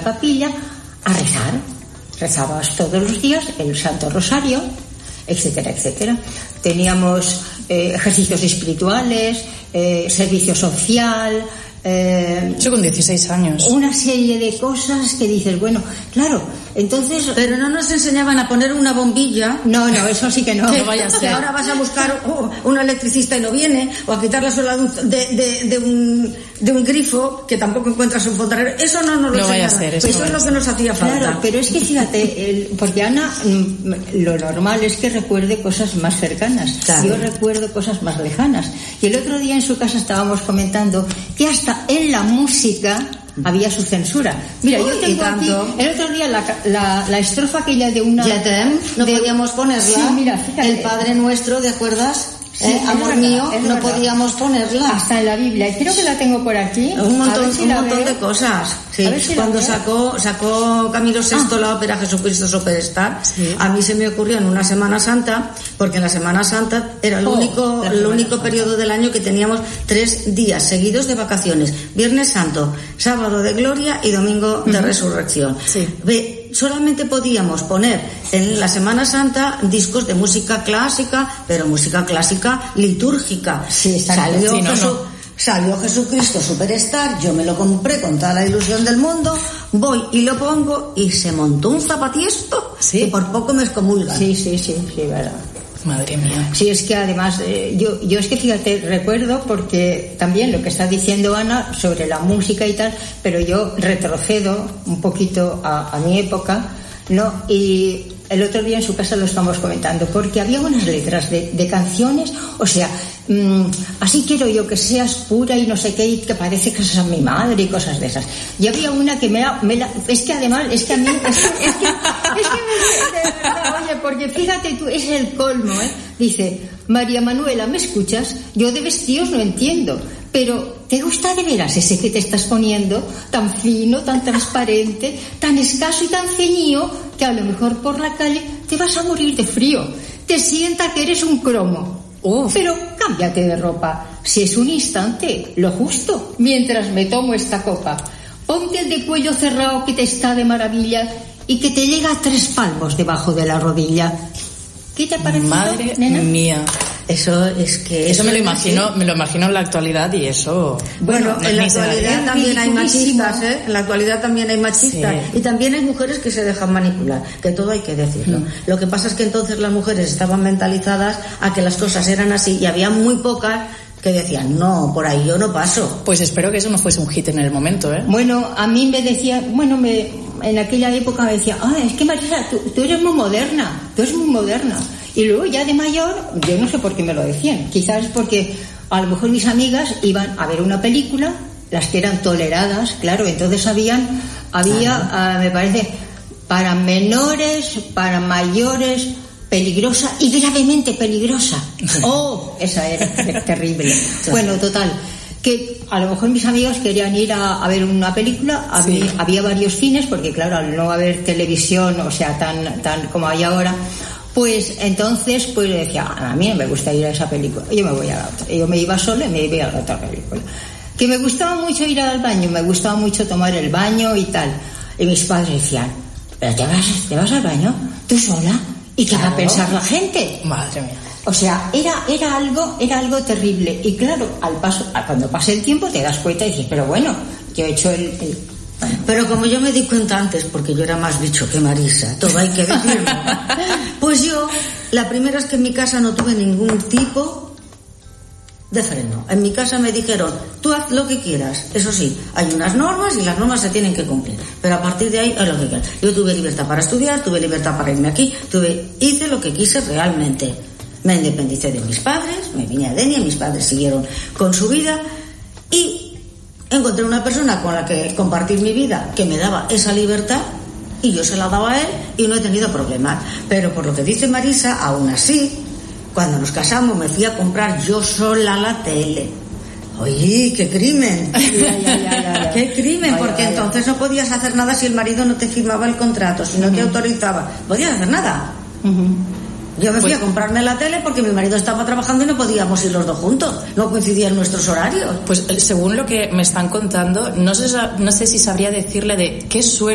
capilla a rezar. Rezabas todos los días el Santo Rosario, etcétera, etcétera. Teníamos ejercicios espirituales, servicio social, yo con 16 años. Una serie de cosas que dices, bueno, claro, entonces... Pero no nos enseñaban a poner una bombilla. No, eso sí que no. Que vaya a ser. Ahora vas a buscar un electricista y no viene, o a quitar la sola luz de un grifo que tampoco encuentras un fontanero. Eso no nos lo enseñaban. Vaya a ser, eso es lo que nos hacía falta. Claro, pero es que fíjate, porque Ana, lo normal es que recuerde cosas más cercanas. Claro. Yo recuerdo cosas más lejanas. Y el otro día en su casa estábamos comentando que hasta en la música había su censura. Mira, yo tengo aquí el otro día la estrofa aquella de una... No podíamos ponerla. Sí, mira, fíjate. El Padre Nuestro, ¿te acuerdas? Sí, amor mío, no podíamos ponerla. Hasta en la Biblia. Y creo que la tengo por aquí. Un montón de cosas. Sí. Cuando sacó Camilo VI la ópera Jesucristo Superstar, a mí se me ocurrió en una Semana Santa, porque en la Semana Santa era el único periodo del año que teníamos 3 días seguidos de vacaciones: Viernes Santo, Sábado de Gloria y Domingo de Resurrección. Sí. Solamente podíamos poner en la Semana Santa discos de música clásica, pero música clásica litúrgica. Sí, Salió Jesucristo Superstar, yo me lo compré con toda la ilusión del mundo, voy y lo pongo y se montó un zapatiesto que por poco me excomulgan. Sí, verdad. Madre mía. Sí, es que además, yo es que fíjate, recuerdo, porque también lo que está diciendo Ana sobre la música y tal, pero yo retrocedo un poquito a mi época, ¿no? Y el otro día en su casa lo estamos comentando, porque había unas letras de canciones, o sea, así quiero yo que seas pura y no sé qué, y que parece que sos a mi madre y cosas de esas. Y había una que es que además, es que a mí, de verdad, oye, porque fíjate tú, es el colmo, dice: María Manuela, ¿me escuchas? Yo de vestidos no entiendo, pero ¿te gusta de veras ese que te estás poniendo? Tan fino, tan transparente, tan escaso y tan ceñido, que a lo mejor por la calle te vas a morir de frío. Te sienta que eres un cromo. Pero cámbiate de ropa, si es un instante, lo justo, mientras me tomo esta copa. Ponte el de cuello cerrado que te está de maravilla y que te llega a 3 palmos debajo de la rodilla. ¿Qué te ha parecido, madre nena? Mía? Eso es que... Eso me lo imagino en la actualidad y eso... Bueno, en la actualidad también hay machistas, En la actualidad también hay machistas. Sí. Y también hay mujeres que se dejan manipular, que todo hay que decirlo. Lo que pasa es que entonces las mujeres estaban mentalizadas a que las cosas eran así y había muy pocas que decían, no, por ahí yo no paso. Pues espero que eso no fuese un hit en el momento, Bueno, a mí me decía, en aquella época me decía, es que Marisa, tú eres muy moderna, Y luego ya de mayor, yo no sé por qué me lo decían, quizás porque a lo mejor mis amigas iban a ver una película, las que eran toleradas, claro, entonces había, me parece, para menores, para mayores, peligrosa y gravemente peligrosa. Esa era terrible. Bueno, total, que a lo mejor mis amigos querían ir a ver una película, había varios cines, porque claro, al no haber televisión, o sea, tan como hay ahora, pues entonces pues decía, a mí no me gusta ir a esa película, yo me voy a la otra. Yo me iba sola y me iba a la otra película. Que me gustaba mucho ir al baño, me gustaba mucho tomar el baño y tal. Y mis padres decían, ¿pero te vas al baño? ¿Tú sola? ¿Y qué va a pensar la gente? Madre mía. O sea, era algo terrible. Y claro, cuando pasa el tiempo te das cuenta y dices, pero bueno, yo he hecho Pero como yo me di cuenta antes, porque yo era más bicho que Marisa, todo hay que decirlo, pues yo, la primera es que en mi casa no tuve ningún tipo de freno. En mi casa me dijeron, tú haz lo que quieras. Eso sí, hay unas normas y las normas se tienen que cumplir. Pero a partir de ahí, haz lo que quieras. Yo tuve libertad para estudiar, tuve libertad para irme aquí, hice lo que quise realmente. Me independicé de mis padres, me vine a Denia, mis padres siguieron con su vida y encontré una persona con la que compartir mi vida que me daba esa libertad y yo se la daba a él y no he tenido problemas. Pero por lo que dice Marisa, aún así, cuando nos casamos me fui a comprar yo sola la tele. Oye, qué crimen. Qué crimen, porque entonces no podías hacer nada si el marido no te firmaba el contrato, si no te autorizaba. No podías hacer nada. Yo me fui a comprarme la tele porque mi marido estaba trabajando y no podíamos ir los dos juntos, no coincidían nuestros horarios. Pues según lo que me están contando, no sé si sabría decirle de qué suerte